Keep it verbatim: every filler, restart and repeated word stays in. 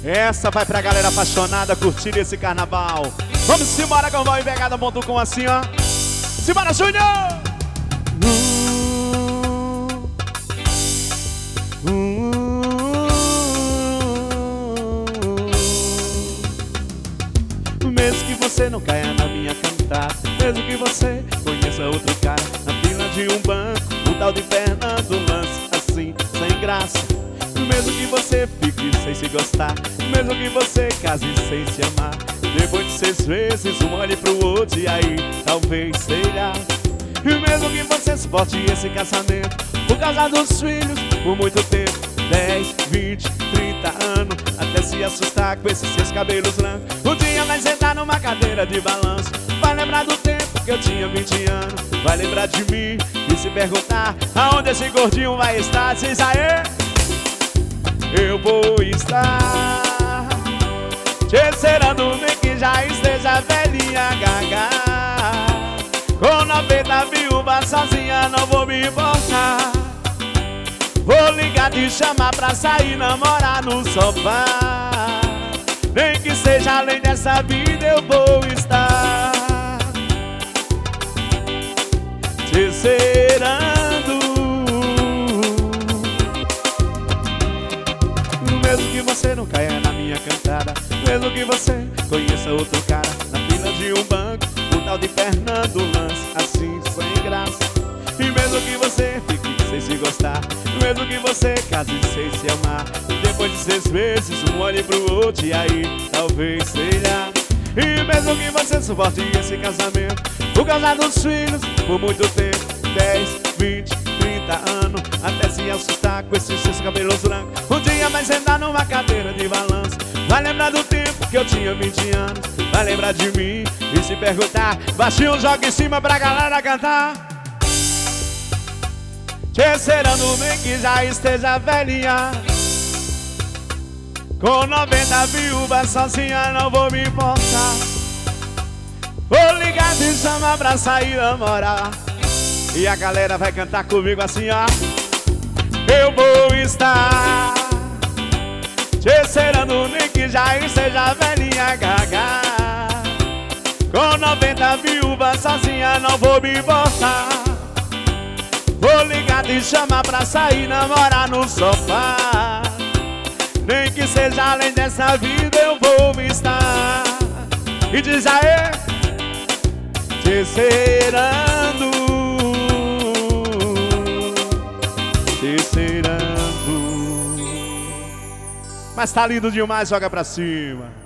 Essa vai pra galera apaixonada curtir esse carnaval. Vamos embora com o Val e Pegada ponto com assim, ó. Simbora, Júnior! Uh, uh, uh, mesmo que você não caia na minha cantada, mesmo que você conheça outro cara na fila de um banco, um tal de Fernando lance assim, sem graça. Mesmo que você fique sem se gostar, mesmo que você case sem se amar, depois de seis vezes um olhe pro outro e aí talvez será. E mesmo que você suporte esse casamento por causa dos filhos por muito tempo, dez, vinte, trinta anos, até se assustar com esses seus cabelos brancos, um dia vai sentar numa cadeira de balanço, vai lembrar do tempo que eu tinha vinte anos, vai lembrar de mim e se perguntar aonde esse gordinho vai estar. Diz aê! Eu vou estar te esperando, nem que já esteja velhinha gaga, com noventa viúvas sozinha, não vou me importar. Vou ligar, te chamar pra sair, namorar no sofá, nem que seja além dessa vida eu vou estar te esperando. Mesmo que você não caia na minha cantada, mesmo que você conheça outro cara na fila de um banco, um tal de Fernando lance assim, sem graça. E mesmo que você fique sem se gostar, mesmo que você case sem se amar, depois de seis vezes um olhe pro outro e aí talvez seja. E mesmo que você suporte esse casamento por causa dos filhos por muito tempo, dez, vinte, trinta anos, até se assustar com esses seus cabelos brancos, um dia vai sentar numa cadeira de balanço, vai lembrar do tempo que eu tinha vinte anos, vai lembrar de mim e se perguntar, baixinho, joga em cima pra galera cantar. Te esperando, nem que já esteja velhinha, com noventa viúvas sozinha, não vou me importar. Vou ligar, te chamar pra sair namorar, e a galera vai cantar comigo assim, ó. Eu vou estar te esperando, nem que já esteja velhinha gaga, com noventa viúvas sozinha, não vou me importar. Vou ligar, te chamar pra sair, namorar no sofá, nem que seja além dessa vida eu vou estar. E diz aê! Te esperando, te esperando. Mas tá lindo demais, joga pra cima.